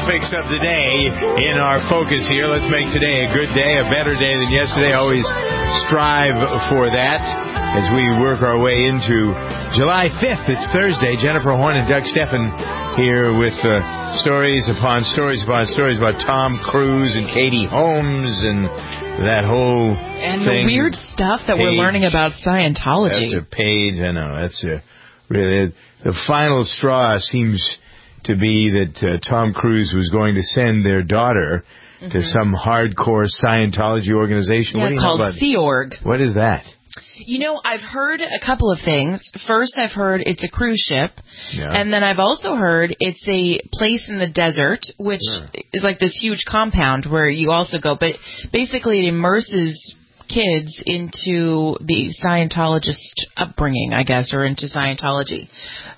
topics of the day in our focus here. Let's make today a good day, a better day than yesterday. Always strive for that as we work our way into July 5th. It's Thursday. Jennifer Horn and Doug Steffen here with stories upon stories upon stories about Tom Cruise and Katie Holmes and that whole and thing. The weird stuff that we're learning about Scientology. That's a page. I know. That's really the final straw seems to be that Tom Cruise was going to send their daughter to some hardcore Scientology organization. Yeah, called Sea Org. What is that? You know, I've heard a couple of things. First, I've heard it's a cruise ship. Yeah. And then I've also heard it's a place in the desert, which is like this huge compound where you also go. But basically, it immerses kids into the Scientologist upbringing, I guess, or into Scientology.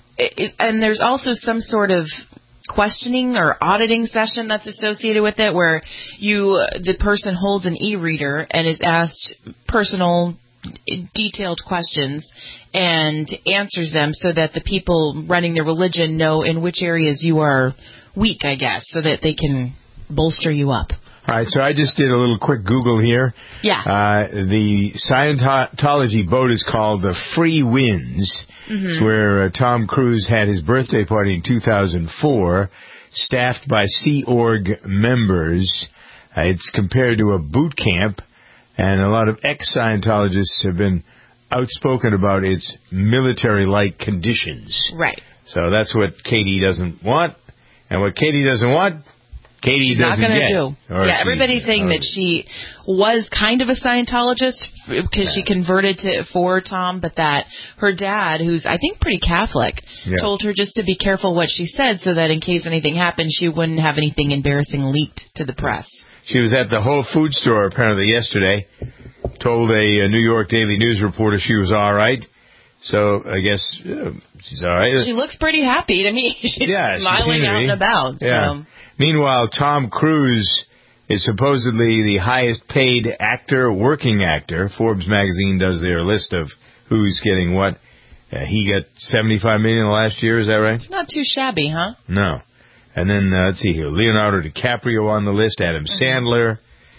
And there's also some sort of questioning or auditing session that's associated with it where the person holds an e-reader and is asked personal, detailed questions and answers them so that the people running the religion know in which areas you are weak, I guess, so that they can bolster you up. All right, so I just did a little quick Google here. Yeah. The Scientology boat is called the Free Winds. It's where Tom Cruise had his birthday party in 2004, staffed by Sea Org members. It's compared to a boot camp, and a lot of ex-Scientologists have been outspoken about its military-like conditions. Right. So that's what Katie doesn't want, and what Katie doesn't want, Katie She's doesn't not going get. to do. Yeah, everybody's saying that she was kind of a Scientologist because she converted for Tom, but that her dad, who's I think pretty Catholic, told her just to be careful what she said so that in case anything happened, she wouldn't have anything embarrassing leaked to the press. She was at the Whole Foods store apparently yesterday, told a New York Daily News reporter she was all right. So I guess she's all right. She looks pretty happy to me. She's smiling out and about. Yeah. So. Meanwhile, Tom Cruise is supposedly the highest paid working actor. Forbes magazine does their list of who's getting what. He got $75 million last year, is that right? It's not too shabby, huh? No. And then, let's see here, Leonardo DiCaprio on the list, Adam Sandler,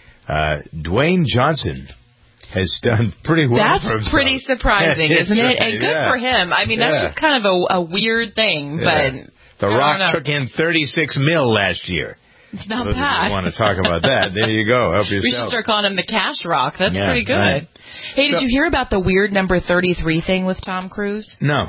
Dwayne Johnson has done pretty well for himself. That's pretty surprising, isn't it? And good for him. I mean, that's just kind of a weird thing, but... The Rock took in $36 million last year. It's not bad. If you want to talk about that, there you go. Help yourself. We should start calling him the Cash Rock. That's pretty good. Right. Hey, did you hear about the weird number 33 thing with Tom Cruise? No.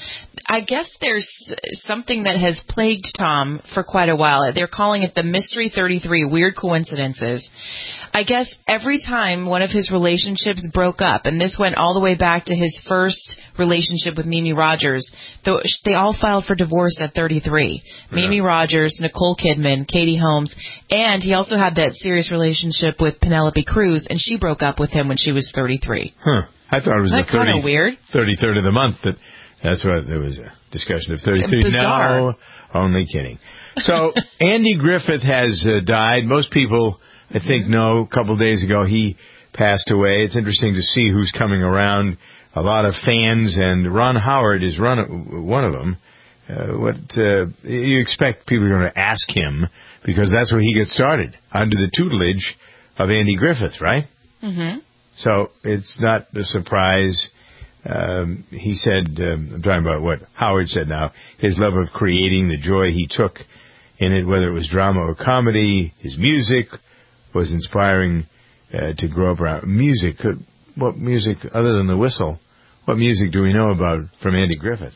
I guess there's something that has plagued Tom for quite a while. They're calling it the Mystery 33, Weird Coincidences. I guess every time one of his relationships broke up, and this went all the way back to his first relationship with Mimi Rogers, they all filed for divorce at 33. Yeah. Mimi Rogers, Nicole Kidman, Katie Holmes, and he also had that serious relationship with Penelope Cruz, and she broke up with him when she was 33. Huh. I thought it was the kind of weird. 33rd of the month that... That's what there was a discussion of 33. Bizarre. No, only kidding. So Andy Griffith has died. Most people, I think, know. A couple of days ago, he passed away. It's interesting to see who's coming around. A lot of fans, and Ron Howard is one of them. You expect people are going to ask him because that's where he gets started, under the tutelage of Andy Griffith, right? Mm-hmm. So it's not a surprise. He said, I'm talking about what Howard said now, his love of creating, the joy he took in it, whether it was drama or comedy, his music was inspiring to grow up around. Music, what music, other than the whistle, what music do we know about from Andy Griffith?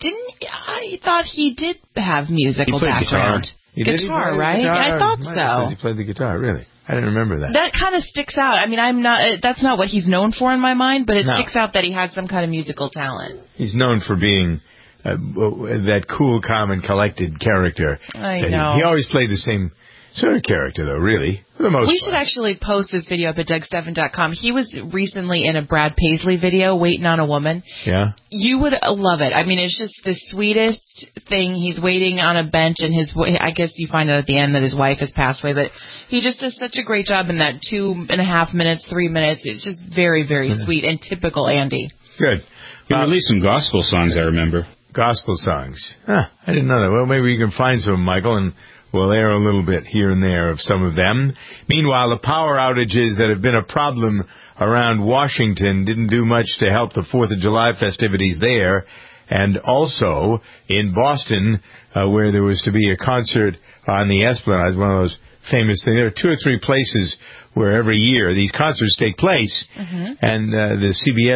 I thought he did have musical background. Guitar, right? Guitar? I thought so. He played the guitar, really? I didn't remember that. That kind of sticks out. I mean, that's not what he's known for in my mind, but it sticks out that he had some kind of musical talent. He's known for being that cool, calm, and collected character. I know. He always played the same sort of character, though, really, for the most part. We should actually post this video up at DougSteffen.com. He was recently in a Brad Paisley video, Waiting on a Woman. Yeah. You would love it. I mean, it's just the sweetest thing. He's waiting on a bench, and I guess you find out at the end that his wife has passed away, but he just does such a great job in that 2.5 minutes, 3 minutes. It's just very, very sweet and typical Andy. Good. He released some gospel songs, I remember. Gospel songs. I didn't know that. Well, maybe you can find some, Michael, and we'll air a little bit here and there of some of them. Meanwhile, the power outages that have been a problem around Washington didn't do much to help the 4th of July festivities there. And also in Boston, where there was to be a concert on the Esplanade, one of those famous things. There are 2 or 3 places where every year these concerts take place, and the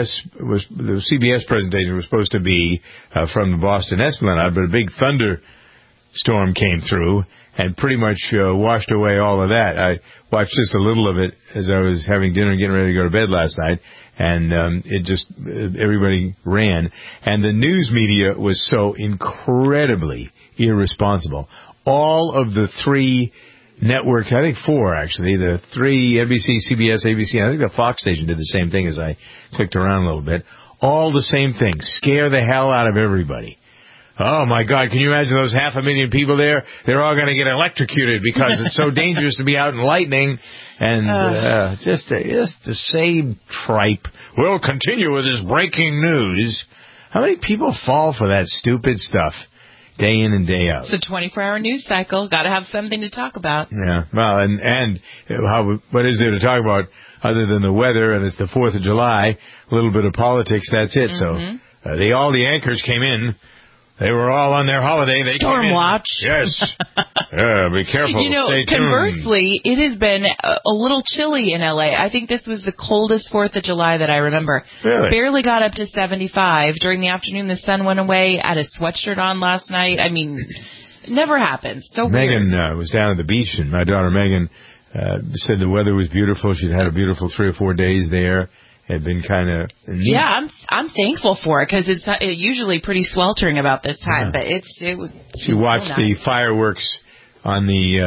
CBS presentation was supposed to be from the Boston Esplanade, but a big thunderstorm came through and pretty much washed away all of that. I watched just a little of it as I was having dinner and getting ready to go to bed last night, and everybody ran. And the news media was so incredibly irresponsible. All of the 3 networks, I think 4 actually, the 3, NBC, CBS, ABC, I think the Fox station did the same thing as I clicked around a little bit. All the same thing. Scare the hell out of everybody. Oh my God, can you imagine those 500,000 people there? They're all going to get electrocuted because it's so dangerous to be out in lightning. And just the same tripe. We'll continue with this breaking news. How many people fall for that stupid stuff day in and day out? It's a 24-hour news cycle. Got to have something to talk about. Yeah, well, and what is there to talk about other than the weather? And it's the 4th of July, a little bit of politics, that's it. So all the anchors came in. They were all on their holiday. They Storm watch. Yes. Be careful. Stay tuned. Conversely, it has been a little chilly in L.A. I think this was the coldest 4th of July that I remember. Really? Barely got up to 75. During the afternoon, the sun went away. I had a sweatshirt on last night. I mean, it never happens. So Megan was down at the beach, and my daughter Megan said the weather was beautiful. She'd had a beautiful 3 or 4 days there. Had been kind of neat. Yeah, I'm thankful for it because it's usually pretty sweltering about this time, but it was. She watched the fireworks on the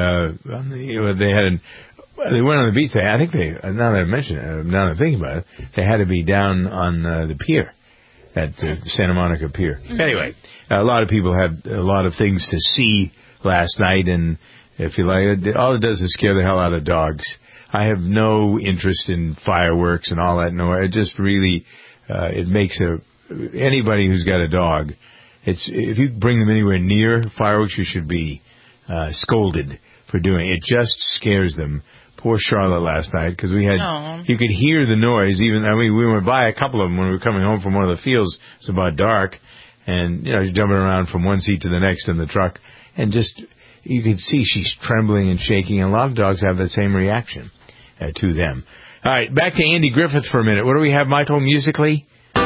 they went on the beach. I think now that I mention it, now that I'm thinking about it, they had to be down on the pier at the Santa Monica Pier. Anyway, a lot of people had a lot of things to see last night, and if you like, all it does is scare the hell out of dogs. I have no interest in fireworks and all that. No, it just really, it makes anybody who's got a dog, if you bring them anywhere near fireworks, you should be scolded for doing it. It just scares them. Poor Charlotte last night, because you could hear the noise. We went by a couple of them when we were coming home from one of the fields. It's about dark, and you're jumping around from one seat to the next in the truck, and you could see she's trembling and shaking. And a lot of dogs have that same reaction to them. All right, back to Andy Griffith for a minute. What do we have, Michael, musically? I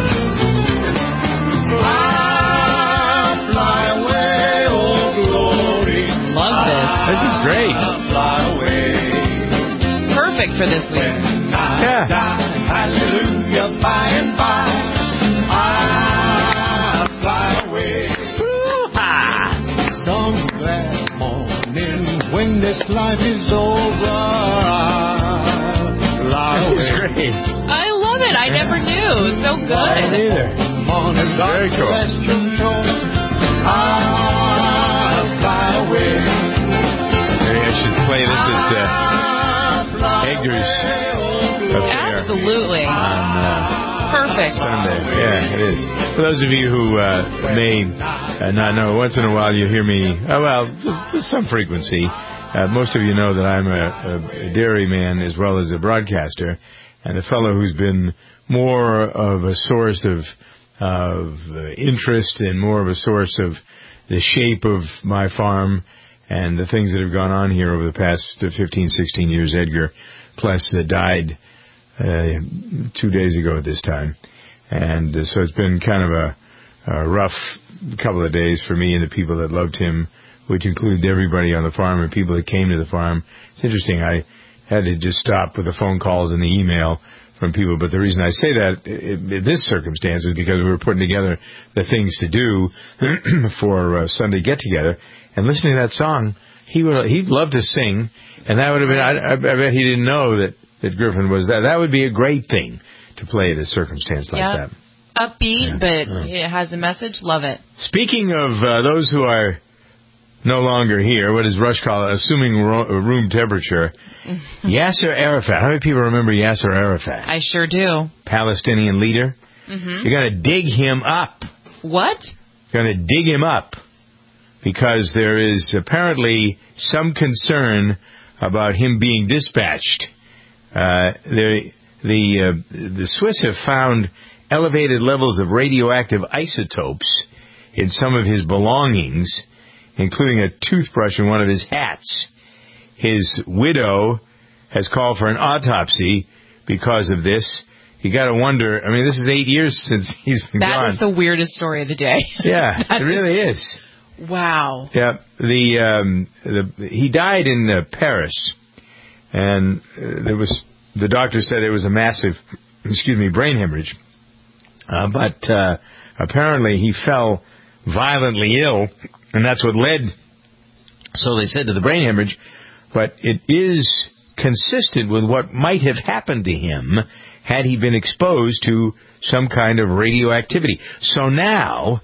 fly away, oh glory. Love this. This is great. Fly away. Perfect for this week. Yeah. Hallelujah, by and by. I fly away. Some glad morning when this life is over. This is great. I love it. I never knew. It's so good. I didn't either. It's very cool. Maybe I should play this at Edgar's affair. Absolutely. On perfect. Sunday. Yeah, it is. For those of you who may not know, once in a while you hear me, with some frequency. Most of you know that I'm a dairyman as well as a broadcaster, and the fellow who's been more of a source of interest and more of a source of the shape of my farm and the things that have gone on here over the past 15, 16 years. Edgar Pless died 2 days ago at this time. And so it's been kind of a rough couple of days for me and the people that loved him, which included everybody on the farm and people that came to the farm. It's interesting. I had to just stop with the phone calls and the email from people. But the reason I say that in this circumstance is because we were putting together the things to do for Sunday get-together. And listening to that song, he'd love to sing. And that would have been, I bet he didn't know that Griffin was that. That would be a great thing to play at a circumstance like that. Upbeat, but it has a message. Love it. Speaking of those who are no longer here, what does Rush call it? Assuming room temperature. Yasser Arafat. How many people remember Yasser Arafat? I sure do. Palestinian leader. Mm-hmm. You're going to dig him up. What? You're going to dig him up. because there is apparently some concern about him being dispatched. The Swiss have found elevated levels of radioactive isotopes in some of his belongings, including a toothbrush and one of his hats. His widow has called for an autopsy because of this. You got to wonder, I mean, this is 8 years since he's been gone. That is the weirdest story of the day. Yeah, it really is. Wow. Yeah, he died in Paris, and the doctor said it was a massive, brain hemorrhage. But apparently he fell violently ill, and that's what led, so they said, to the brain hemorrhage. But it is consistent with what might have happened to him had he been exposed to some kind of radioactivity. So now,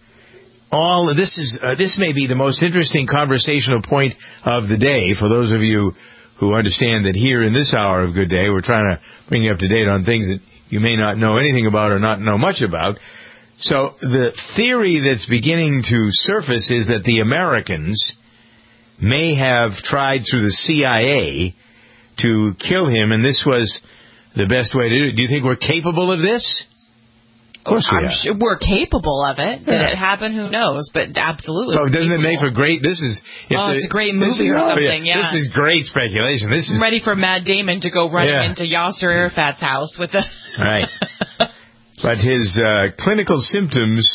this may be the most interesting conversational point of the day for those of you who understand that here in this hour of Good Day, we're trying to bring you up to date on things that you may not know anything about or not know much about. So the theory that's beginning to surface is that the Americans may have tried through the CIA to kill him, and this was the best way to do it. Do you think we're capable of this? Of course we are. Sure we're capable of it. Did it happen? Who knows? But absolutely. Well, doesn't it make for great? This is. It's a great movie or something. Yeah. This is great speculation. This is I'm ready for Matt Damon to go running into Yasser Arafat's house with a. Right. But his clinical symptoms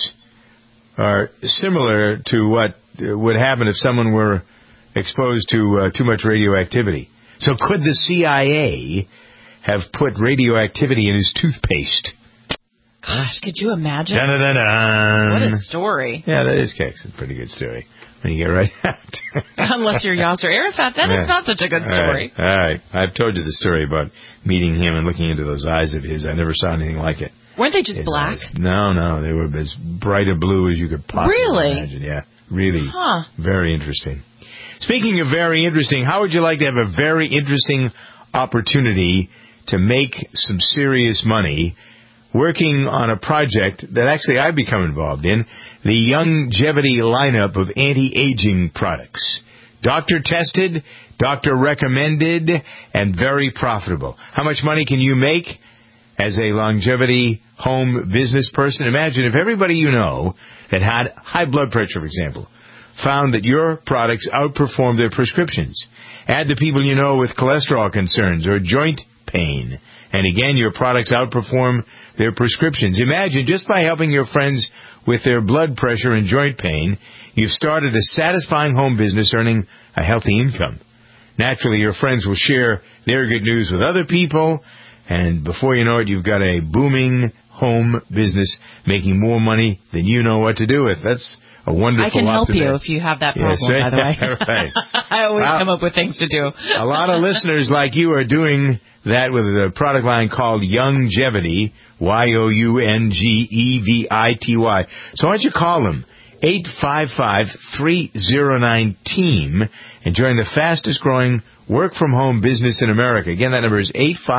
are similar to what would happen if someone were exposed to too much radioactivity. So could the CIA have put radioactivity in his toothpaste? Gosh, could you imagine? Dun-dun-dun-dun. What a story. Yeah, that is a pretty good story when you get right out. Unless you're Yasser Arafat, then it's not such a good story. All right. I've told you the story about meeting him and looking into those eyes of his. I never saw anything like it. Weren't they just black? No. They were as bright a blue as you could possibly imagine. Yeah, really. Very interesting. Speaking of very interesting, how would you like to have a very interesting opportunity to make some serious money working on a project that actually I've become involved in, the Youngevity lineup of anti-aging products. Doctor tested, doctor recommended, and very profitable. How much money can you make as a longevity home business person? Imagine if everybody you know that had high blood pressure, for example, found that your products outperformed their prescriptions. Add the people you know with cholesterol concerns or joint pain, and again, your products outperform their prescriptions. Imagine, just by helping your friends with their blood pressure and joint pain, you've started a satisfying home business earning a healthy income. Naturally, your friends will share their good news with other people, and before you know it, you've got a booming home business making more money than you know what to do with. That's a wonderful I can help you if you have that problem, by the way. Right. I always come up with things to do. A lot of listeners like you are doing that with a product line called Youngevity, Youngevity. So why don't you call them, 855-309-TEAM, and join the fastest-growing work-from-home business in America. Again, that number is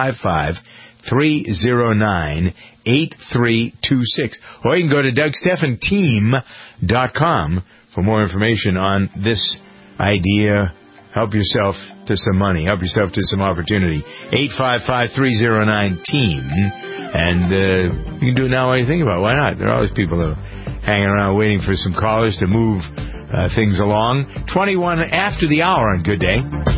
855-309-8326. Or you can go to DougStephanTeam.com for more information on this idea. Help yourself to some money. Help yourself to some opportunity. 855-309-TEAM. And you can do it now while you think about it. Why not? There are always people that are hanging around waiting for some callers to move things along. 21 after the hour on Good Day.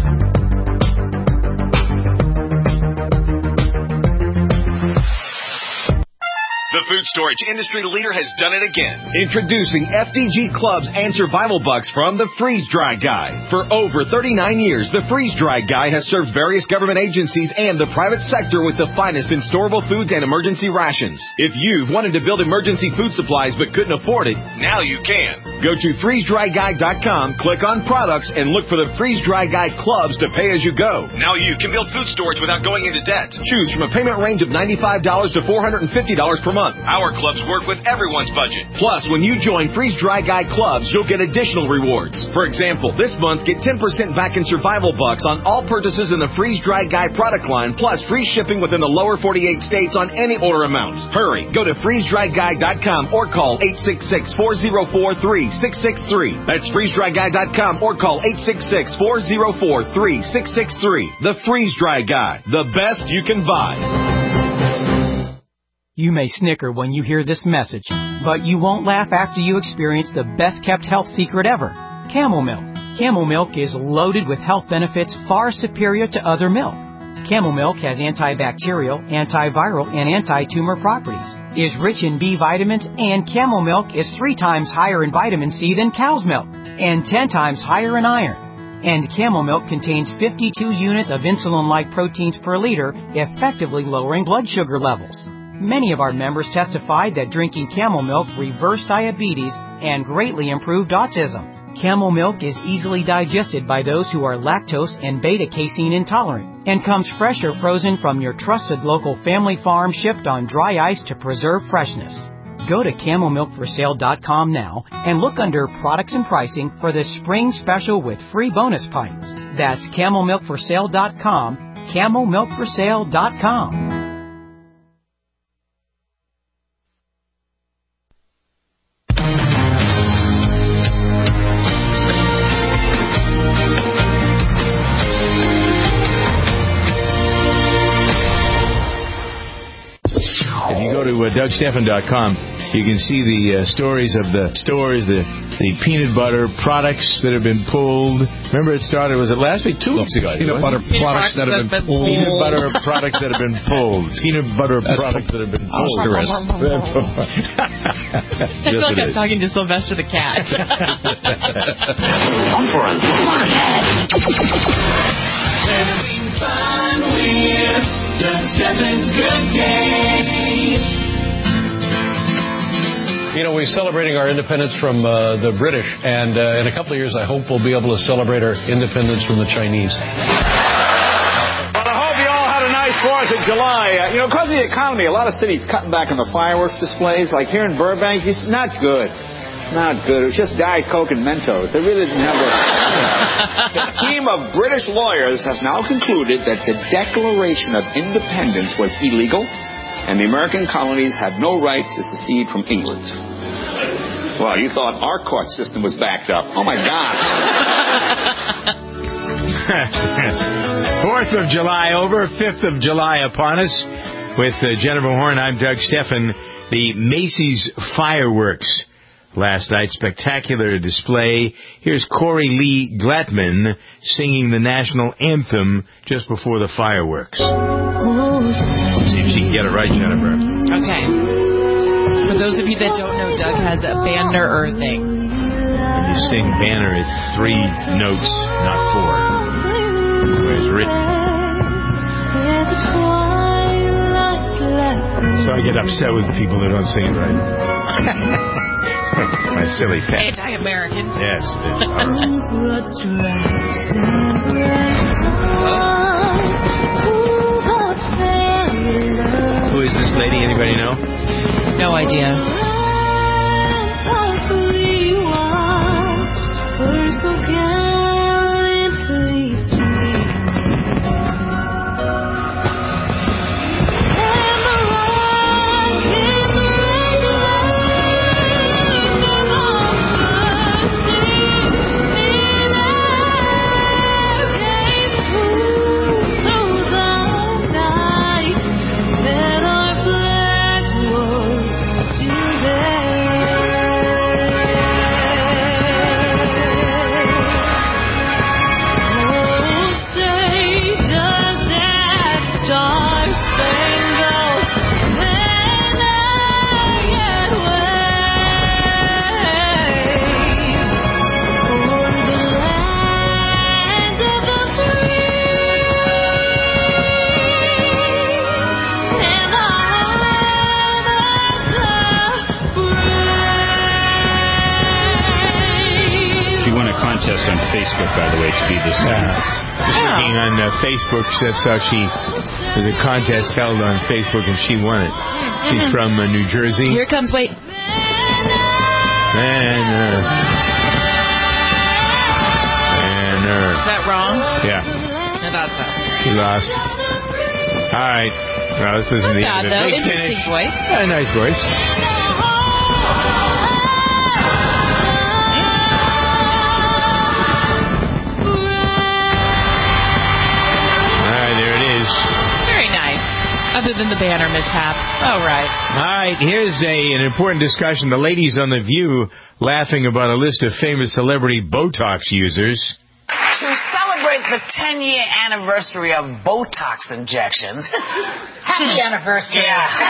The food storage industry leader has done it again. Introducing FDG Clubs and Survival Bucks from the Freeze Dry Guy. For over 39 years, the Freeze Dry Guy has served various government agencies and the private sector with the finest in storable foods and emergency rations. If you've wanted to build emergency food supplies but couldn't afford it, now you can. Go to freezedryguy.com, click on products, and look for the Freeze Dry Guy Clubs to pay as you go. Now you can build food storage without going into debt. Choose from a payment range of $95 to $450 per month. Our clubs work with everyone's budget. Plus, when you join Freeze Dry Guy Clubs, you'll get additional rewards. For example, this month, get 10% back in Survival Bucks on all purchases in the Freeze Dry Guy product line, plus free shipping within the lower 48 states on any order amount. Hurry, go to freezedryguy.com or call 866-404-3733 866-404-3663. That's freezedryguy.com or call 866-404-3663. The Freeze Dry Guy, the best you can buy. You may snicker when you hear this message, but you won't laugh after you experience the best-kept health secret ever, Camel Milk. Camel Milk is loaded with health benefits far superior to other milk. Camel Milk has antibacterial, antiviral, and anti-tumor properties, is rich in B vitamins, and Camel Milk is 3 times higher in vitamin C than cow's milk, and 10 times higher in iron. And Camel Milk contains 52 units of insulin-like proteins per liter, effectively lowering blood sugar levels. Many of our members testified that drinking Camel Milk reversed diabetes and greatly improved autism. Camel Milk is easily digested by those who are lactose and beta-casein intolerant and comes fresh or frozen from your trusted local family farm, shipped on dry ice to preserve freshness. Go to CamelMilkForSale.com now and look under Products and Pricing for the spring special with free bonus pints. That's CamelMilkForSale.com, CamelMilkForSale.com. If you go to DougStephan.com, you can see the stories of the stores, the peanut butter products that have been pulled. Remember, was it last week? 2 weeks ago. Peanut butter products that have been pulled. Peanut butter products that have been pulled. Peanut butter products that have been pulled. I feel like I'm talking to Sylvester the cat. Having fun with Doug Stephan's Good Day. You know, we're celebrating our independence from the British, and in a couple of years, I hope we'll be able to celebrate our independence from the Chinese. Well, I hope you all had a nice 4th of July. Because of the economy, a lot of cities cutting back on the fireworks displays. Like here in Burbank, it's not good. Not good. It was just Diet Coke and Mentos. They really didn't have The team of British lawyers has now concluded that the Declaration of Independence was illegal, and the American colonies had no right to secede from England. Well, you thought our court system was backed up. Oh, my God. 4th of July over, 5th of July upon us. With Jennifer Horn, I'm Doug Stephan. The Macy's fireworks last night, spectacular display. Here's Corey Lee Glattman singing the national anthem just before the fireworks. See if she can get it right, Jennifer. Okay. For those of you that don't know, Doug has a banner thing. When you sing banner, it's 3 notes, not 4. Where it's written. So I get upset with people that don't sing it right. My silly pet. Anti-American. Yes. Who is this lady? Anybody know? No idea. On Facebook, by the way, to be this. Just looking on Facebook, that's how there's a contest held on Facebook, and she won it. She's from New Jersey. Here comes, wait. Is that wrong? Yeah. I thought so. She lost. All right. Well, let's listen to the end of it. Interesting voice. Yeah, nice voice. Jenner mishap. All right. All right, here's an important discussion. The ladies on The View laughing about a list of famous celebrity Botox users. To celebrate the 10-year anniversary of Botox injections. Happy anniversary.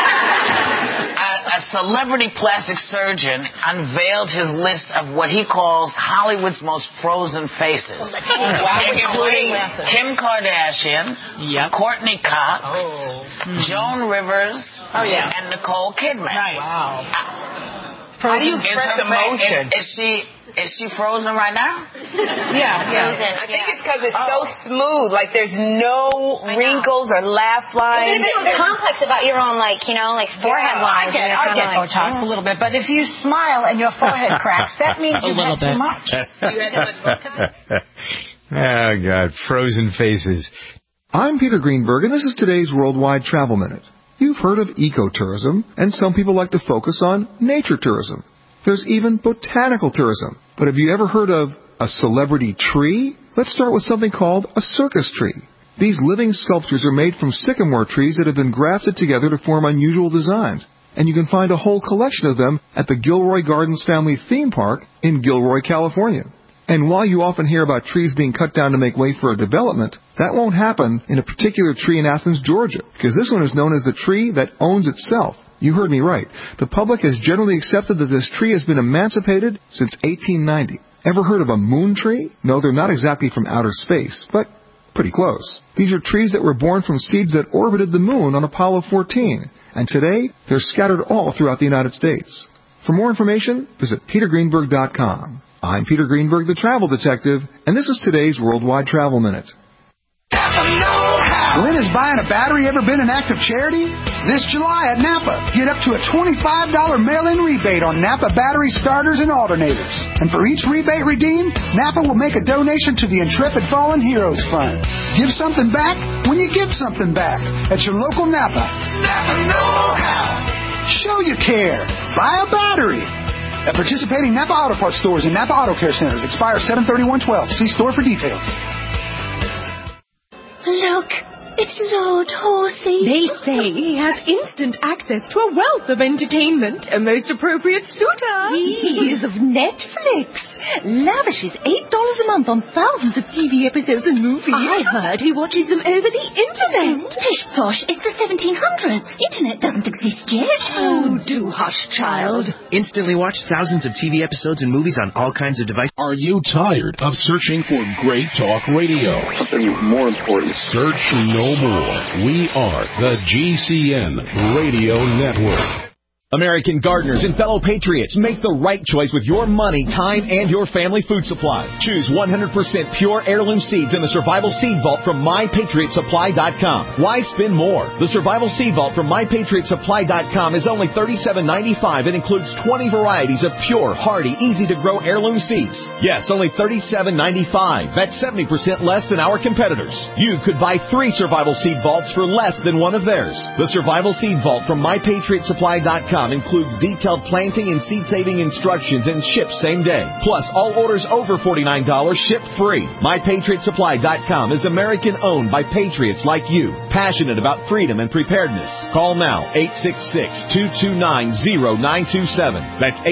A celebrity plastic surgeon unveiled his list of what he calls Hollywood's most frozen faces, including Kim Kardashian, Courtney Cox, Joan Rivers, and Nicole Kidman. Right. Wow. How do you express emotion? Is she frozen right now? Yeah. I think it's because it's so smooth. Like there's no wrinkles or laugh lines. There's a complex about your own, forehead lines. I get Botox a little bit, but if you smile and your forehead cracks, that means you've had too much. You had too much work of it. Oh, God, frozen faces. I'm Peter Greenberg, and this is today's Worldwide Travel Minute. You've heard of ecotourism, and some people like to focus on nature tourism. There's even botanical tourism. But have you ever heard of a celebrity tree? Let's start with something called a circus tree. These living sculptures are made from sycamore trees that have been grafted together to form unusual designs. And you can find a whole collection of them at the Gilroy Gardens Family Theme Park in Gilroy, California. And while you often hear about trees being cut down to make way for a development, that won't happen in a particular tree in Athens, Georgia, because this one is known as the tree that owns itself. You heard me right. The public has generally accepted that this tree has been emancipated since 1890. Ever heard of a moon tree? No, they're not exactly from outer space, but pretty close. These are trees that were born from seeds that orbited the moon on Apollo 14, and today they're scattered all throughout the United States. For more information, visit petergreenberg.com. I'm Peter Greenberg, the travel detective, and this is today's Worldwide Travel Minute. When has buying a battery ever been an act of charity? This July at Napa, get up to a $25 mail-in rebate on Napa battery starters and alternators. And for each rebate redeemed, Napa will make a donation to the Intrepid Fallen Heroes Fund. Give something back when you give something back at your local Napa. Napa know-how. Show you care. Buy a battery. At participating Napa Auto Parts stores and Napa Auto Care Centers, expires 7/31/12. See store for details. Look, it's Lord Horsey. They say he has instant access to a wealth of entertainment, a most appropriate suitor. He is of Netflix. Lavishes $8 a month on thousands of TV episodes and movies. I heard he watches them over the internet. Pish posh, it's the 1700s. Internet doesn't exist yet. Oh, do hush, child. Instantly watch thousands of TV episodes and movies on all kinds of devices. Are you tired of searching for great talk radio? Something more important. Search no more. We are the GCN Radio Network. American gardeners and fellow patriots, make the right choice with your money, time, and your family food supply. Choose 100% pure heirloom seeds in the Survival Seed Vault from MyPatriotSupply.com. Why spend more? The Survival Seed Vault from MyPatriotSupply.com is only $37.95 and includes 20 varieties of pure, hardy, easy-to-grow heirloom seeds. Yes, only $37.95. That's 70% less than our competitors. You could buy 3 Survival Seed Vaults for less than one of theirs. The Survival Seed Vault from MyPatriotSupply.com includes detailed planting and seed-saving instructions and ships same day. Plus, all orders over $49 ship free. MyPatriotSupply.com is American-owned by patriots like you, passionate about freedom and preparedness. Call now, 866-229-0927. That's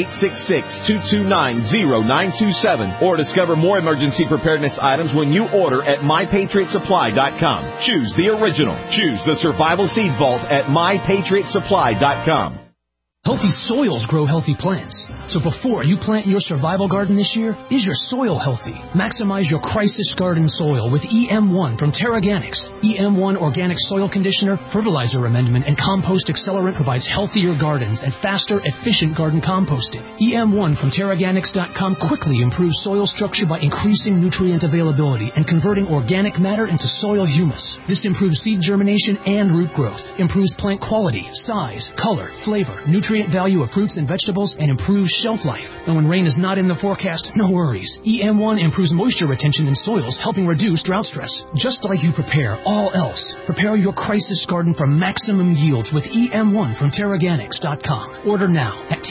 866-229-0927. Or discover more emergency preparedness items when you order at MyPatriotSupply.com. Choose the original. Choose the Survival Seed Vault at MyPatriotSupply.com. Healthy soils grow healthy plants. So before you plant your survival garden this year, is your soil healthy? Maximize your crisis garden soil with EM1 from Terraganics. EM1 Organic Soil Conditioner, Fertilizer Amendment, and Compost Accelerant provides healthier gardens and faster, efficient garden composting. EM1 from Terraganics.com quickly improves soil structure by increasing nutrient availability and converting organic matter into soil humus. This improves seed germination and root growth, improves plant quality, size, color, flavor, nutrient nutrient value of fruits and vegetables and improves shelf life. And when rain is not in the forecast, no worries. EM1 improves moisture retention in soils, helping reduce drought stress. Just like you prepare all else, prepare your crisis garden for maximum yields with EM1 from Terraganics.com. Order now at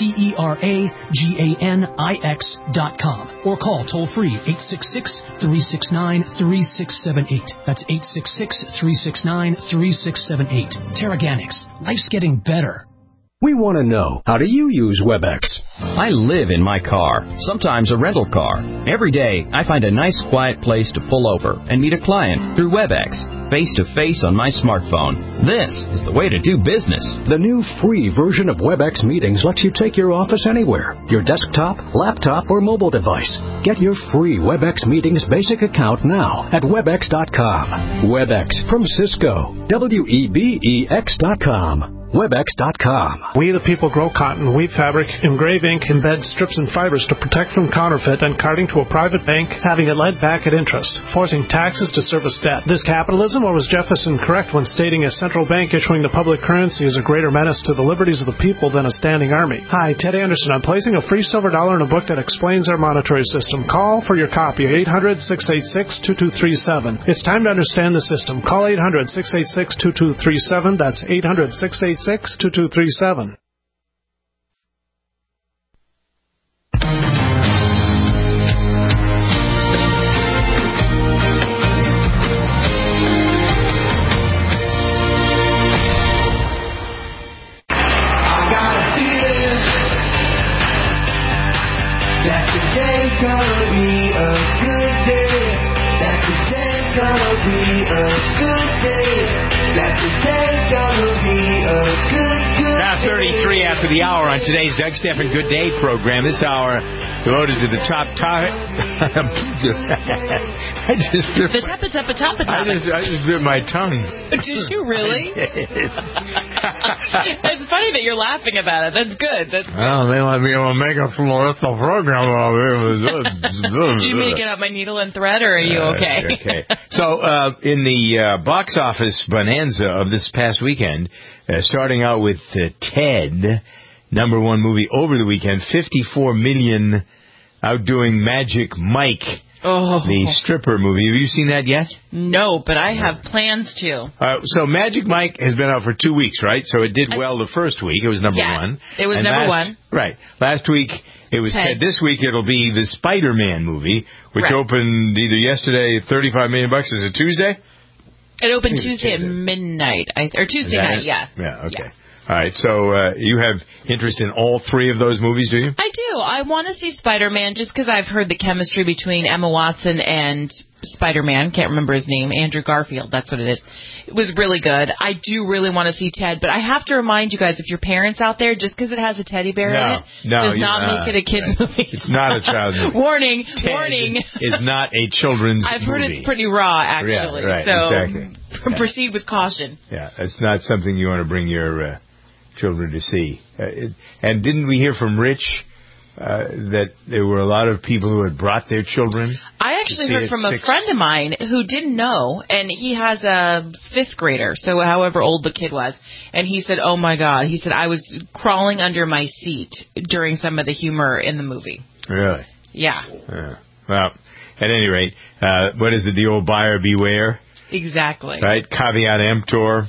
TERAGANIX.com or call toll-free 866-369-3678. That's 866-369-3678. Terraganics. Life's getting better. We want to know, how do you use WebEx? I live in my car, sometimes a rental car. Every day, I find a nice quiet place to pull over and meet a client through WebEx, face-to-face on my smartphone. This is the way to do business. The new free version of WebEx Meetings lets you take your office anywhere, your desktop, laptop, or mobile device. Get your free WebEx Meetings basic account now at Webex.com. WebEx from Cisco. WEBEX.com. Webex.com. We the people grow cotton, weave fabric, engrave ink, embed strips and fibers to protect from counterfeit and carting to a private bank, having it lent back at interest, forcing taxes to service debt. This capitalism, or was Jefferson correct when stating a central bank issuing the public currency is a greater menace to the liberties of the people than a standing army? Hi, Ted Anderson. I'm placing a free silver dollar in a book that explains our monetary system. Call for your copy, 800-686-2237. It's time to understand the system. Call 800-686-2237. That's 800-686-2237. Now 33 after the hour on today's Doug Stephan Good Day program. This hour devoted to the top topic. I just bit my tongue. Did you really? It's funny that you're laughing about it. That's good. Well, they want me to make a fluorescent program. Did you make it up my needle and thread, or are you okay? Okay. So, in the box office bonanza of this past weekend, starting out with Ted, number one movie over the weekend, $54 million, outdoing Magic Mike, the stripper movie. Have you seen that yet? No, but I have plans to. So Magic Mike has been out for 2 weeks, right? So it did well the first week. It was number one. It was number one. Right. Last week it was Ted. This week it'll be the Spider-Man movie, which opened either yesterday, $35 million. Is it Tuesday? It opened Tuesday at midnight, or Tuesday night, yeah. Yeah, okay. Yeah. All right, so you have interest in all three of those movies, do you? I do. I want to see Spider-Man just because I've heard the chemistry between Emma Watson and Spider-Man. Can't remember his name. Andrew Garfield, that's what it is. It was really good. I do really want to see Ted, but I have to remind you guys, if your parents out there, just because it has a teddy bear in it, does not make it a kid's movie. It's not a child's movie. Warning. Is not a children's movie. I've heard it's pretty raw, actually. Yeah, right, so exactly. Proceed with caution. Yeah, it's not something you want to bring your children to see. And didn't we hear from Rich that there were a lot of people who had brought their children? I actually heard from a friend of mine who didn't know, and he has a 5th grader, so however old the kid was, and he said, oh my God, he said, I was crawling under my seat during some of the humor in the movie. Really? Yeah. Well, at any rate, what is it, the old buyer beware? Exactly. Right, caveat emptor.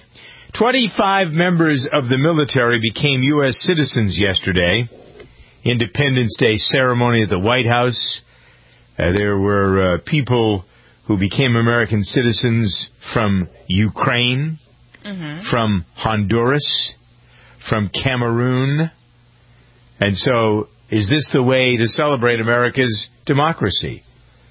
25 members of the military became U.S. citizens yesterday. Independence Day ceremony at the White House. There were people who became American citizens from Ukraine, from Honduras, from Cameroon. And so, is this the way to celebrate America's democracy?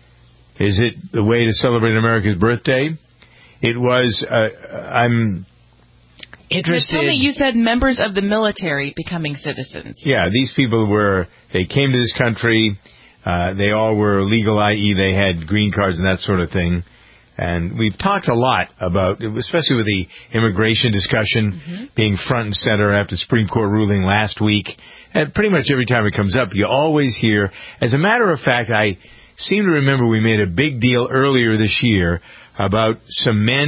Is it the way to celebrate America's birthday? It was, I'm interested. Tell me, you said members of the military becoming citizens. Yeah, these people they came to this country, they all were legal, i.e. they had green cards and that sort of thing. And we've talked a lot about, especially with the immigration discussion being front and center after the Supreme Court ruling last week. And pretty much every time it comes up, you always hear, as a matter of fact, I seem to remember we made a big deal earlier this year about some men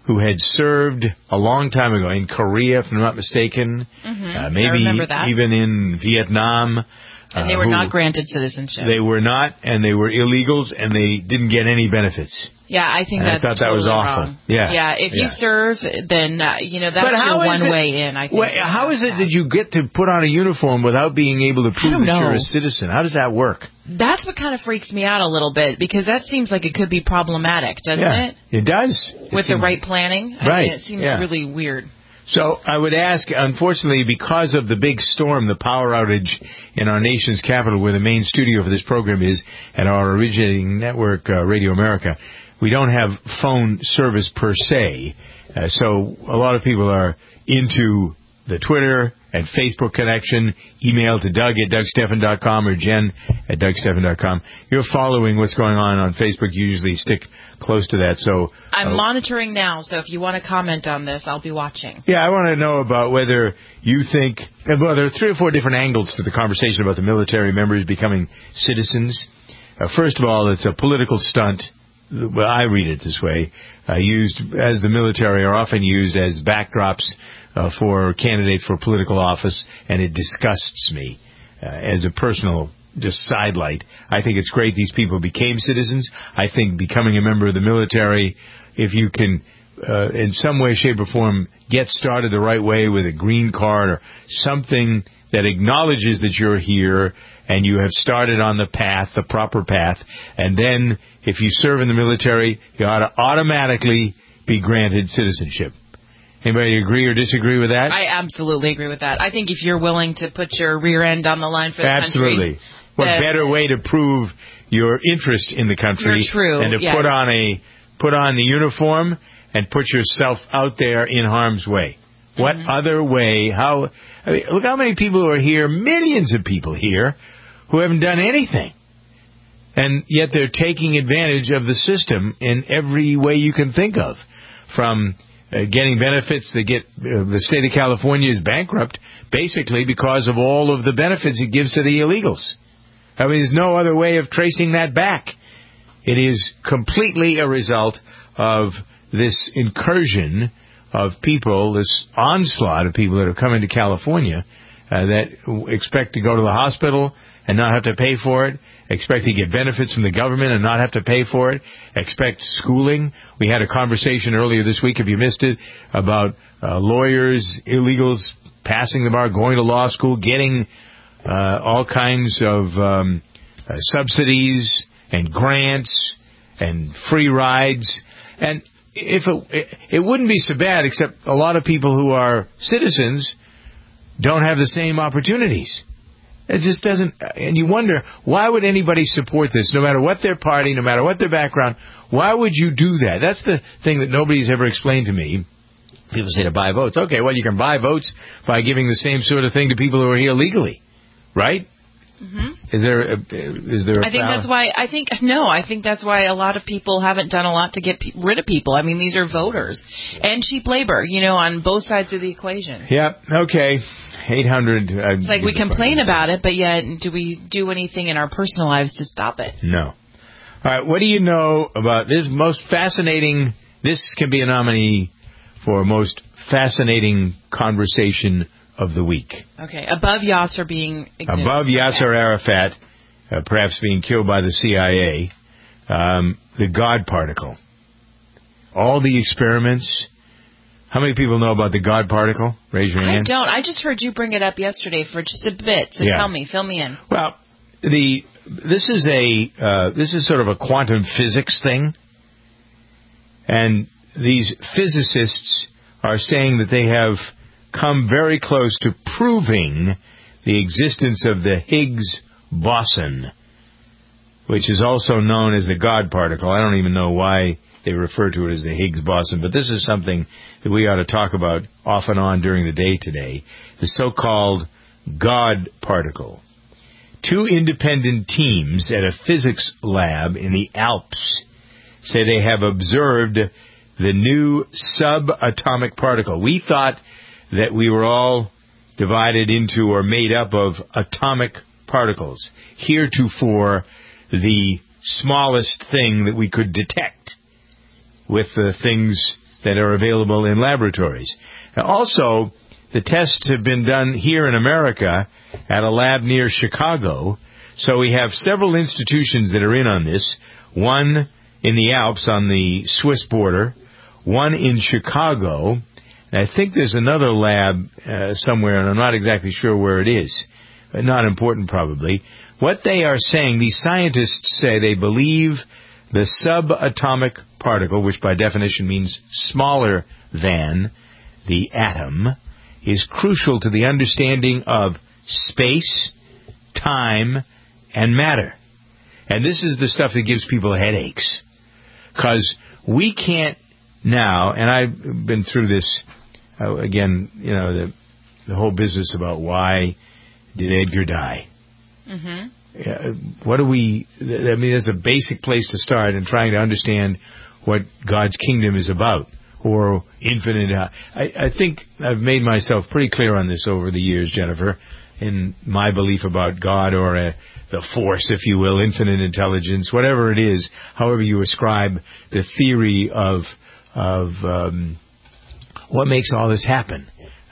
who had served a long time ago in Korea, if I'm not mistaken, maybe even in Vietnam. And they were not granted citizenship. They were not, and they were illegals, and they didn't get any benefits. Yeah, I think I thought that was awful. Wrong. Yeah, if you serve, then that's your one way in. I think. How is it that you get to put on a uniform without being able to prove that you're a citizen? How does that work? That's what kind of freaks me out a little bit, because that seems like it could be problematic, doesn't it? It does. With the right planning, I mean, it seems really weird. So I would ask, unfortunately, because of the big storm, the power outage in our nation's capital, where the main studio for this program is, at our originating network, Radio America, we don't have phone service per se. So a lot of people are into the Twitter and Facebook connection. Email to Doug at DougSteffen.com or Jen at DougSteffen.com. You're following what's going on Facebook. You usually stick close to that. So I'm monitoring now, so if you want to comment on this, I'll be watching. Yeah, I want to know about whether you think, well, there are 3 or 4 different angles to the conversation about the military members becoming citizens. First of all, it's a political stunt. Well, I read it this way, used as the military are often used as backdrops for candidates for political office, and it disgusts me as a personal just sidelight. I think it's great these people became citizens. I think becoming a member of the military, if you can in some way, shape, or form get started the right way with a green card or something that acknowledges that you're here and you have started on the path, the proper path, and then if you serve in the military, you ought to automatically be granted citizenship. Anybody agree or disagree with that? I absolutely agree with that. I think if you're willing to put your rear end on the line for the country... Absolutely. What better way to prove your interest in the country than to put on the uniform and put yourself out there in harm's way? What other way? Look how many people are here, millions of people here, who haven't done anything. And yet they're taking advantage of the system in every way you can think of. From getting benefits, the state of California is bankrupt basically because of all of the benefits it gives to the illegals. I mean, there's no other way of tracing that back. It is completely a result of this incursion of people, this onslaught of people that have come into California that expect to go to the hospital and not have to pay for it, expect to get benefits from the government and not have to pay for it, expect schooling. We had a conversation earlier this week, if you missed it, about lawyers, illegals passing the bar, going to law school, getting all kinds of subsidies and grants and free rides. And it wouldn't be so bad, except a lot of people who are citizens don't have the same opportunities. It just doesn't, and you wonder, why would anybody support this, no matter what their party, no matter what their background? Why would you do that? That's the thing that nobody's ever explained to me. People say to buy votes. Okay, well, you can buy votes by giving the same sort of thing to people who are here legally, right? Mm-hmm. Is there a I think that's why a lot of people haven't done a lot to get rid of people. I mean, these are voters and cheap labor, on both sides of the equation. Yep. Okay. 800. It's like we complain about it, but yet do we do anything in our personal lives to stop it? No. All right. What do you know about this most fascinating? This can be a nominee for most fascinating conversation of the week. Okay, above Yasser being exhumed. Above Yasser Arafat, perhaps being killed by the CIA, the God particle. All the experiments. How many people know about the God particle? Raise your hand. I don't. I just heard you bring it up yesterday for just a bit. So tell me, fill me in. Well, this is sort of a quantum physics thing, and these physicists are saying that they have come very close to proving the existence of the Higgs boson, which is also known as the God particle. I don't even know why they refer to it as the Higgs boson, but this is something that we ought to talk about off and on during the day today, the so-called God particle. 2 independent teams at a physics lab in the Alps say they have observed the new subatomic particle. We thought that we were all divided into or made up of atomic particles, heretofore the smallest thing that we could detect with the things that are available in laboratories. Also, the tests have been done here in America at a lab near Chicago. So we have several institutions that are in on this. One in the Alps on the Swiss border, one in Chicago. And I think there's another lab somewhere, and I'm not exactly sure where it is. But not important, probably. What they are saying, these scientists say they believe the subatomic particle, which by definition means smaller than the atom, is crucial to the understanding of space, time, and matter. And this is the stuff that gives people headaches. Because we can't now, and I've been through this, again, the whole business about why did Edgar die? Mm-hmm. That's a basic place to start in trying to understand what God's kingdom is about, or infinite. I think I've made myself pretty clear on this over the years, Jennifer, in my belief about God, or the force, if you will, infinite intelligence, whatever it is, however you ascribe the theory of what makes all this happen.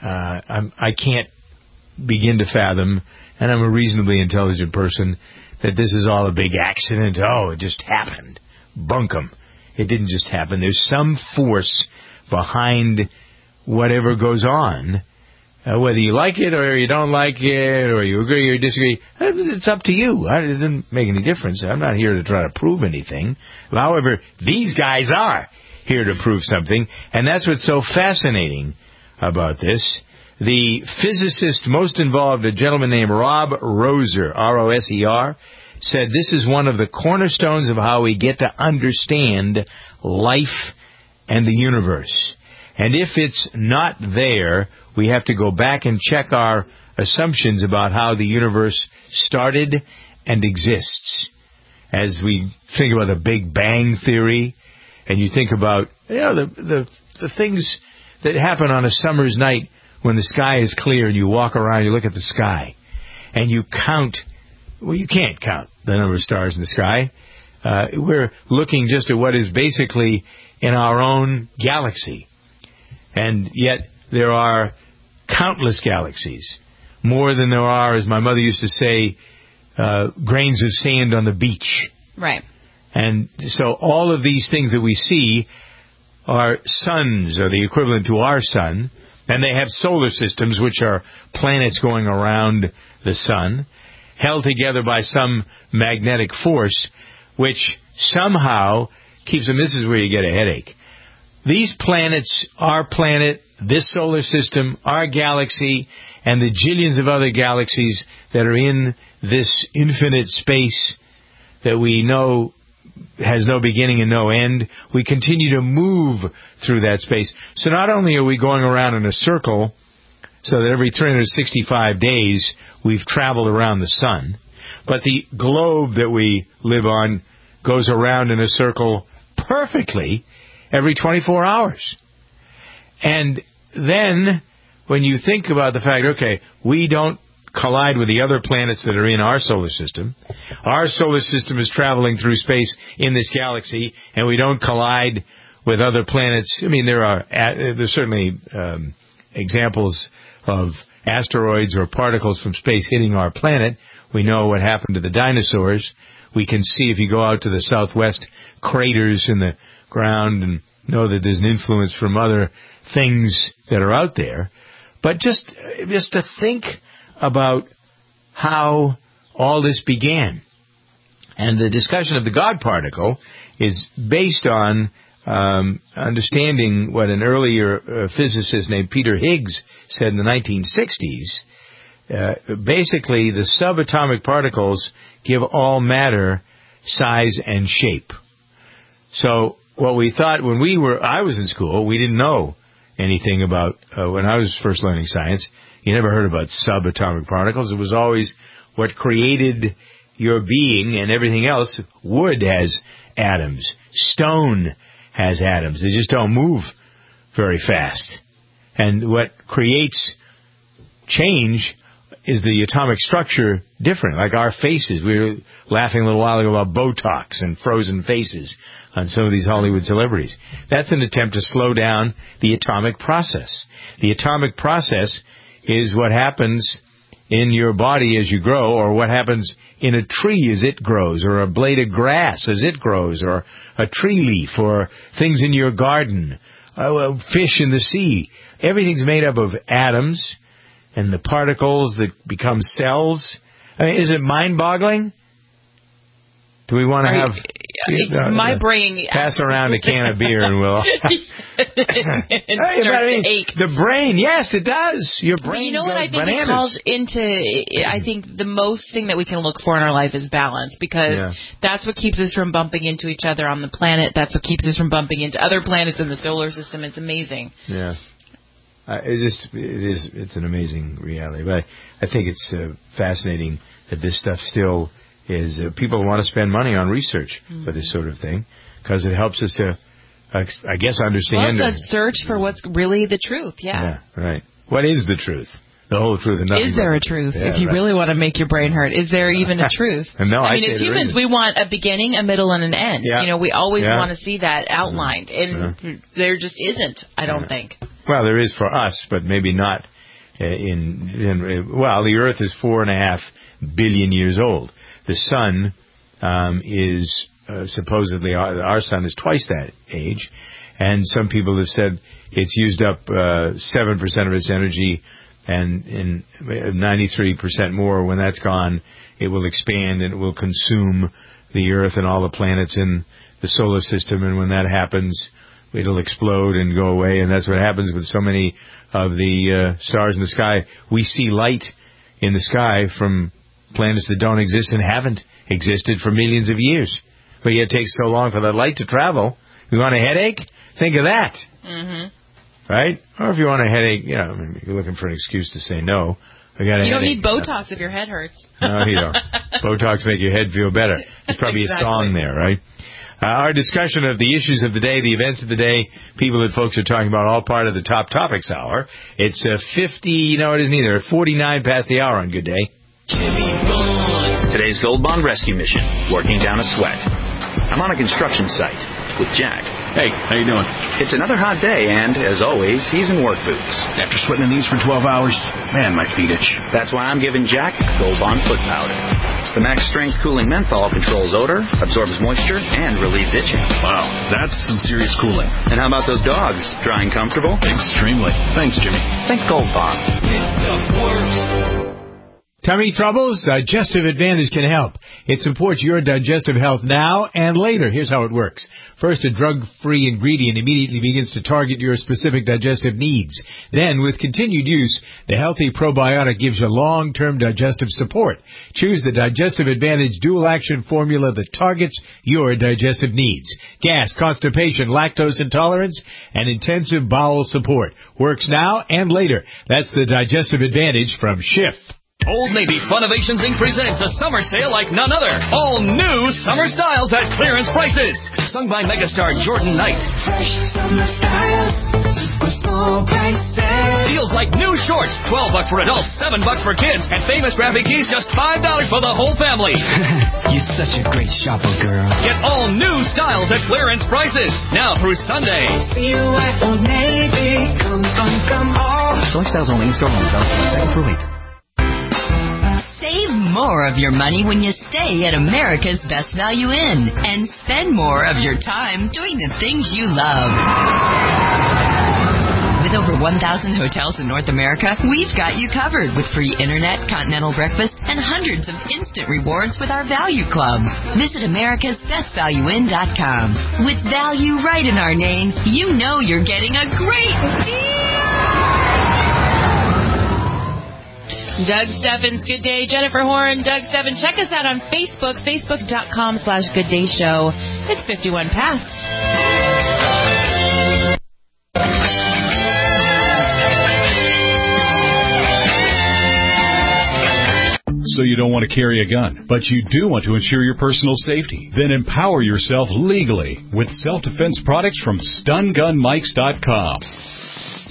I can't begin to fathom, and I'm a reasonably intelligent person, that this is all a big accident. Oh, it just happened. Bunkum. It didn't just happen. There's some force behind whatever goes on. Whether you like it or you don't like it, or you agree or you disagree, it's up to you. It doesn't make any difference. I'm not here to try to prove anything. However, these guys are here to prove something, and that's what's so fascinating about this. The physicist most involved, a gentleman named Rob Roser, R-O-S-E-R, said this is one of the cornerstones of how we get to understand life and the universe. And if it's not there, we have to go back and check our assumptions about how the universe started and exists. As we think about the Big Bang Theory, and you think about the things that happen on a summer's night when the sky is clear and you walk around, you look at the sky, and you count. Well, you can't count the number of stars in the sky. We're looking just at what is basically in our own galaxy. And yet there are countless galaxies, more than there are, as my mother used to say, grains of sand on the beach. Right. And so all of these things that we see are suns, or the equivalent to our sun, and they have solar systems, which are planets going around the sun, held together by some magnetic force, which somehow keeps them. This is where you get a headache. These planets, our planet, this solar system, our galaxy, and the jillions of other galaxies that are in this infinite space that we know has no beginning and no end, we continue to move through that space. So not only are we going around in a circle, so that every 365 days we've traveled around the sun, but the globe that we live on goes around in a circle perfectly every 24 hours. And then when you think about the fact, okay, we don't collide with the other planets that are in our solar system. Our solar system is traveling through space in this galaxy, and we don't collide with other planets. I mean, there's certainly examples of asteroids or particles from space hitting our planet. We know what happened to the dinosaurs. We can see, if you go out to the southwest, craters in the ground, and know that there's an influence from other things that are out there. But just to think about how all this began. And the discussion of the God particle is based on understanding what an earlier physicist named Peter Higgs said in the 1960s. Basically, the subatomic particles give all matter size and shape. So what we thought when I was in school, we didn't know anything about, when I was first learning science, you never heard about subatomic particles. It was always what created your being, and everything else. Wood has atoms. Stone has atoms. They just don't move very fast. And what creates change is the atomic structure different? Like our faces. We were laughing a little while ago about Botox and frozen faces on some of these Hollywood celebrities. That's an attempt to slow down the atomic process. The atomic process is what happens in your body as you grow, or what happens in a tree as it grows, or a blade of grass as it grows, or a tree leaf, or things in your garden, fish in the sea. Everything's made up of atoms and the particles that become cells. I mean, is it mind-boggling? Do we want to have... my brain... Pass around a can of beer and we'll... The brain, yes, it does. Your brain you know what I think bananas. it calls into... I think the most thing that we can look for in our life is balance, because that's what keeps us from bumping into each other on the planet. That's what keeps us from bumping into other planets in the solar system. It's amazing. Yeah. It's an amazing reality. But I think it's fascinating that this stuff still is... people want to spend money on research for this sort of thing, because it helps us to, I guess, understand... Well, it's a search for what's really the truth, Yeah, right. What is the truth? The whole truth and nothing. Is there a truth? If you really want to make your brain hurt, is there even a truth? No, I mean, as humans, we want a beginning, a middle, and an end. Yeah. You know, we always want to see that outlined, and there just isn't, I don't think. Well, there is for us, but maybe not well, the Earth is 4.5 billion years old. The Sun is supposedly, our Sun is twice that age, and some people have said it's used up 7% of its energy, and in 93% more. When that's gone, it will expand and it will consume the Earth and all the planets in the solar system, and when that happens, it'll explode and go away, and that's what happens with so many of the stars in the sky. We see light in the sky from planets that don't exist and haven't existed for millions of years. But yet it takes so long for that light to travel. You want a headache? Think of that. Mm-hmm. Right? Or if you want a headache, you're looking for an excuse to say no. I got a headache. You don't need Botox if your head hurts. No, you don't. Botox make your head feel better. There's probably a song there, right? Our discussion of the issues of the day, the events of the day, people that folks are talking about, all part of the Top Topics Hour. It's 50, no, it isn't either, 49 past the hour on Good Day. Today's Gold Bond rescue mission, working down a sweat. I'm on a construction site with Jack. Hey, how you doing? It's another hot day, and, as always, he's in work boots. After sweating in these for 12 hours, man, my feet itch. That's why I'm giving Jack Gold Bond foot powder. The max strength cooling menthol controls odor, absorbs moisture, and relieves itching. Wow, that's some serious cooling. And how about those dogs? Drying comfortable? Extremely. Thanks, Jimmy. Think Gold Bond. This stuff works. Tummy troubles? Digestive Advantage can help. It supports your digestive health now and later. Here's how it works. First, a drug-free ingredient immediately begins to target your specific digestive needs. Then, with continued use, the healthy probiotic gives you long-term digestive support. Choose the Digestive Advantage dual-action formula that targets your digestive needs. Gas, constipation, lactose intolerance, and intensive bowel support. Works now and later. That's the Digestive Advantage from Schiff. Old Navy Funnovations Inc. presents a summer sale like none other. All new summer styles at clearance prices. Sung by megastar Jordan Knight. Fresh summer styles, super small prices. Deals like new shorts, $12 for adults, $7 for kids, and famous graphic tees just $5 for the whole family. You're such a great shopper, girl. Get all new styles at clearance prices. Now through Sunday. See you at Old Navy. Come on. Select styles only in store on second for weight. Save more of your money when you stay at America's Best Value Inn and spend more of your time doing the things you love. With over 1,000 hotels in North America, we've got you covered with free internet, continental breakfast, and hundreds of instant rewards with our Value Club. Visit americasbestvalueinn.com. With value right in our name, you know you're getting a great deal. Doug Steffens, Good Day. Jennifer Horn, Doug Steffens. Check us out on Facebook, facebook.com/GoodDayShow. It's 51 past. So you don't want to carry a gun, but you do want to ensure your personal safety. Then empower yourself legally with self-defense products from StunGunMikes.com.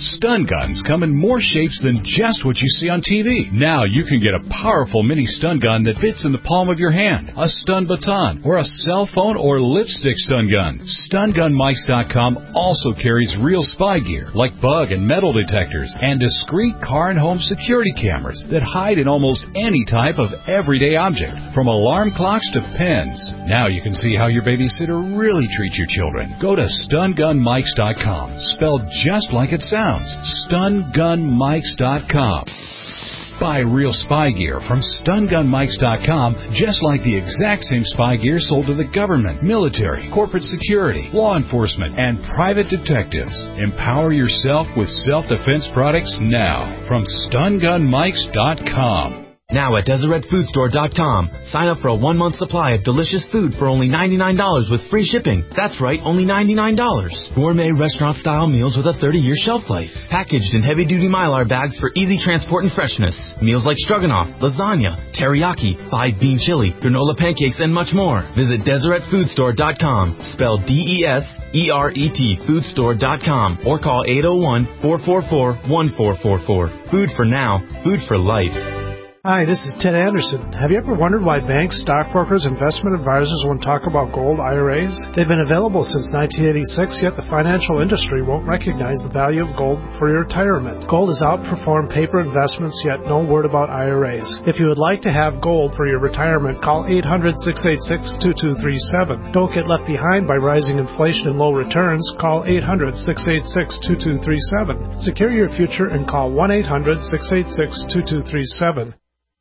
Stun guns come in more shapes than just what you see on TV. Now you can get a powerful mini stun gun that fits in the palm of your hand, a stun baton, or a cell phone or lipstick stun gun. StunGunMics.com also carries real spy gear like bug and metal detectors and discreet car and home security cameras that hide in almost any type of everyday object, from alarm clocks to pens. Now you can see how your babysitter really treats your children. Go to StunGunMics.com, spelled just like it sounds. StunGunMics.com. Buy real spy gear from StunGunMics.com, just like the exact same spy gear sold to the government, military, corporate security, law enforcement, and private detectives. Empower yourself with self-defense products now from StunGunMics.com. Now at DeseretFoodStore.com, sign up for a 1-month supply of delicious food for only $99 with free shipping. That's right, only $99. Gourmet restaurant-style meals with a 30-year shelf life. Packaged in heavy-duty Mylar bags for easy transport and freshness. Meals like stroganoff, lasagna, teriyaki, 5-bean chili, granola pancakes, and much more. Visit DeseretFoodStore.com, spelled DESERET, foodstore.com, or call 801-444-1444. Food for now, food for life. Hi, this is Ted Anderson. Have you ever wondered why banks, stockbrokers, investment advisors won't talk about gold IRAs? They've been available since 1986, yet the financial industry won't recognize the value of gold for your retirement. Gold has outperformed paper investments, yet no word about IRAs. If you would like to have gold for your retirement, call 800-686-2237. Don't get left behind by rising inflation and low returns. Call 800-686-2237. Secure your future and call 1-800-686-2237.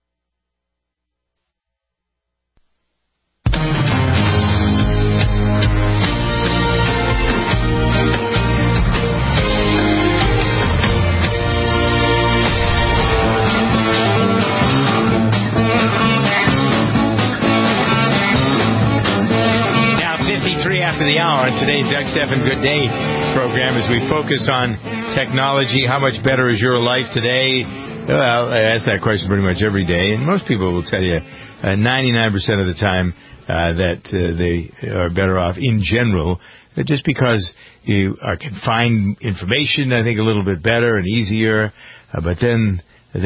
After the hour on today's Doug Stephan Good Day program, as we focus on technology, how much better is your life today? Well, I ask that question pretty much every day, and most people will tell you 99% of the time that they are better off in general, just because you can find information, I think, a little bit better and easier. But then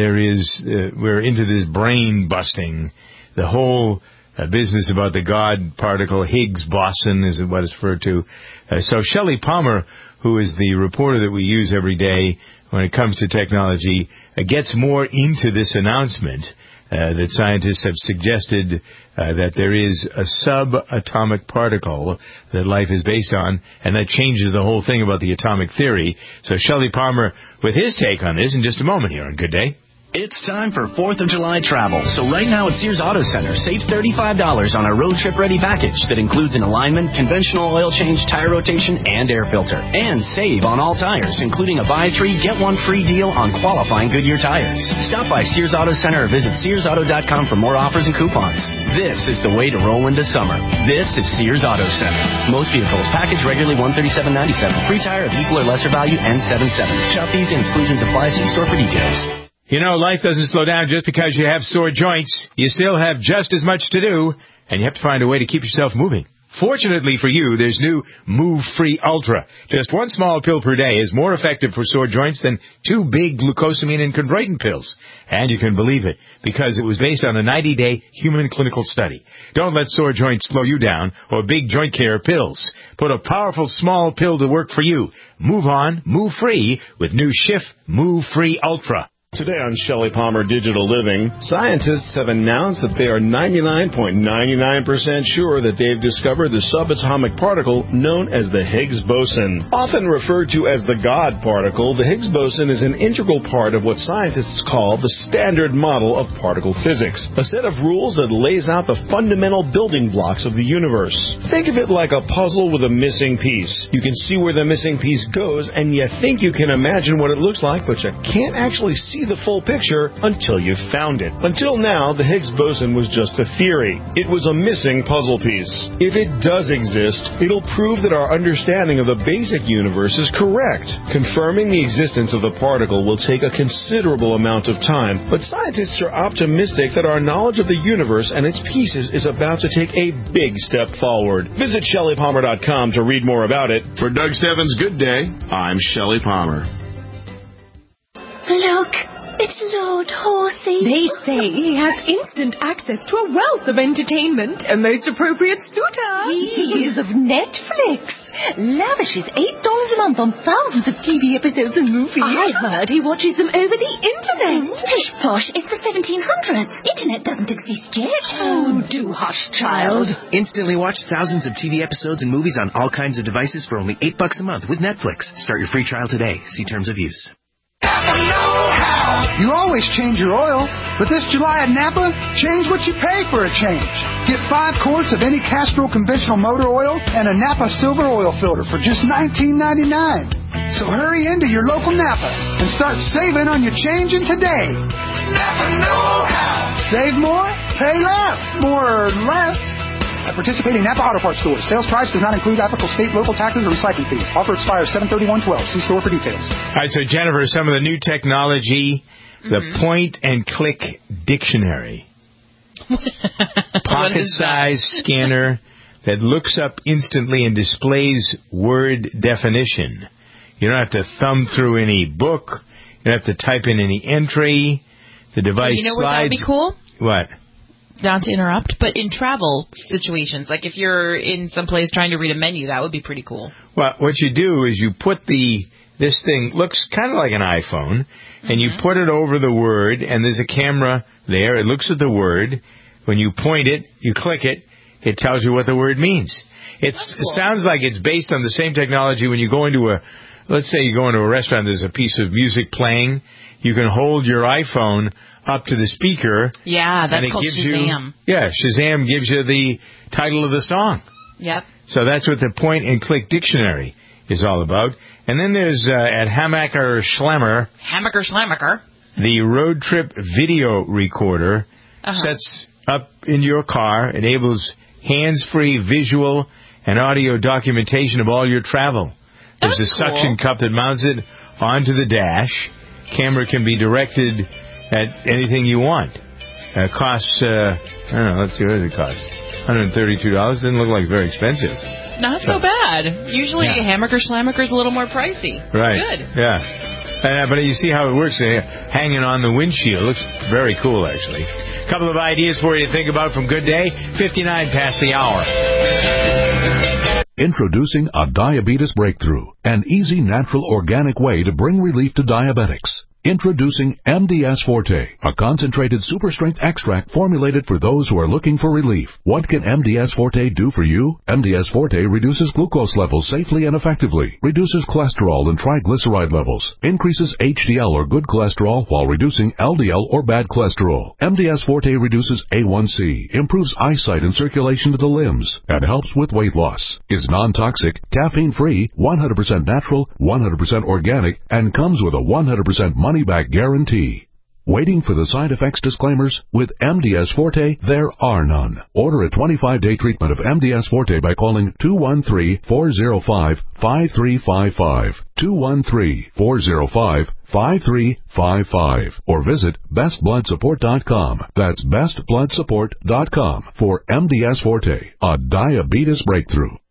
we're into this brain busting, the whole business about the God particle, Higgs boson is what it's referred to. So Shelley Palmer, who is the reporter that we use every day when it comes to technology, gets more into this announcement that scientists have suggested that there is a subatomic particle that life is based on, and that changes the whole thing about the atomic theory. So Shelley Palmer with his take on this in just a moment here on Good Day. It's time for 4th of July travel. So right now at Sears Auto Center, save $35 on a road trip ready package that includes an alignment, conventional oil change, tire rotation, and air filter. And save on all tires, including a buy 3, get 1 free deal on qualifying Goodyear tires. Stop by Sears Auto Center or visit SearsAuto.com for more offers and coupons. This is the way to roll into summer. This is Sears Auto Center. Most vehicles packaged regularly $137.97. Free tire of equal or lesser value and $7.7. Shop fees and exclusions apply. See store for details. You know, life doesn't slow down just because you have sore joints. You still have just as much to do, and you have to find a way to keep yourself moving. Fortunately for you, there's new Move Free Ultra. Just 1 small pill per day is more effective for sore joints than 2 big glucosamine and chondroitin pills. And you can believe it, because it was based on a 90-day human clinical study. Don't let sore joints slow you down or big joint care pills. Put a powerful small pill to work for you. Move on, move free with new Schiff Move Free Ultra. Today on Shelley Palmer Digital Living, scientists have announced that they are 99.99% sure that they've discovered the subatomic particle known as the Higgs boson. Often referred to as the God particle, the Higgs boson is an integral part of what scientists call the Standard Model of Particle Physics, a set of rules that lays out the fundamental building blocks of the universe. Think of it like a puzzle with a missing piece. You can see where the missing piece goes, and you think you can imagine what it looks like, but you can't actually see the full picture until you've found it. Until now, the Higgs boson was just a theory. It was a missing puzzle piece. If it does exist, it'll prove that our understanding of the basic universe is correct. Confirming the existence of the particle will take a considerable amount of time, but scientists are optimistic that our knowledge of the universe and its pieces is about to take a big step forward. Visit ShelleyPalmer.com to read more about it. For Doug Stephan's Good Day, I'm Shelley Palmer. Look, it's Lord Horsey. They say he has instant access to a wealth of entertainment, a most appropriate suitor. He is of Netflix. Lavishes $8 a month on thousands of TV episodes and movies. I heard he watches them over the internet. Pish posh, it's the 1700s. Internet doesn't exist yet. Oh, do hush, child. Instantly watch thousands of TV episodes and movies on all kinds of devices for only $8 a month with Netflix. Start your free trial today. See terms of use. You always change your oil, but this July at Napa, change what you pay for a change. Get 5 quarts of any Castrol conventional motor oil and a Napa Silver oil filter for just $19.99. So hurry into your local Napa and start saving on your changing today. Napa know-how. Save more, pay less, more or less. At participating Napa Auto Parts stores, sales price does not include applicable state, local taxes, or recycling fees. Offer expires 7/31/12. See store for details. All right, so Jennifer, some of the new technology, the point-and-click dictionary. Pocket-sized scanner that looks up instantly and displays word definition. You don't have to thumb through any book. You don't have to type in any entry. The device You know slides. what would be cool? What? Not to interrupt, but in travel situations, like if you're in some place trying to read a menu, that would be pretty cool. Well, what you do is you put this thing looks kind of like an iPhone, and you put it over the word, and there's a camera there. It looks at the word. When you point it, you click it, it tells you what the word means. It sounds like it's based on the same technology when you go into let's say you go into a restaurant, there's a piece of music playing. You can hold your iPhone up to the speaker. Yeah, that's called Shazam. Shazam gives you the title of the song. Yep. So that's what the point-and-click dictionary is all about. And then there's, at Hammacher Schlemmer, the road trip video recorder sets up in your car, enables hands-free visual and audio documentation of all your travel. There's a suction cup that mounts it onto the dash. Camera can be directed at anything you want. It costs, I don't know, let's see, what does it cost? $132. Didn't look like very expensive. Not so bad. Usually Hammacher Schlemmer's a little more pricey. Right. Good. Yeah. But you see how it works, hanging on the windshield. Looks very cool, actually. A couple of ideas for you to think about from Good Day. 59 past the hour. Introducing a diabetes breakthrough, an easy, natural, organic way to bring relief to diabetics. Introducing MDS Forte, a concentrated super-strength extract formulated for those who are looking for relief. What can MDS Forte do for you? MDS Forte reduces glucose levels safely and effectively, reduces cholesterol and triglyceride levels, increases HDL or good cholesterol while reducing LDL or bad cholesterol. MDS Forte reduces A1C, improves eyesight and circulation to the limbs, and helps with weight loss. Is non-toxic, caffeine-free, 100% natural, 100% organic, and comes with a 100% money-back guarantee. Waiting for the side effects disclaimers? With MDS Forte, there are none. Order a 25-day treatment of MDS Forte by calling 213-405-5355, 213-405-5355, or visit bestbloodsupport.com. That's bestbloodsupport.com for MDS Forte, a diabetes breakthrough.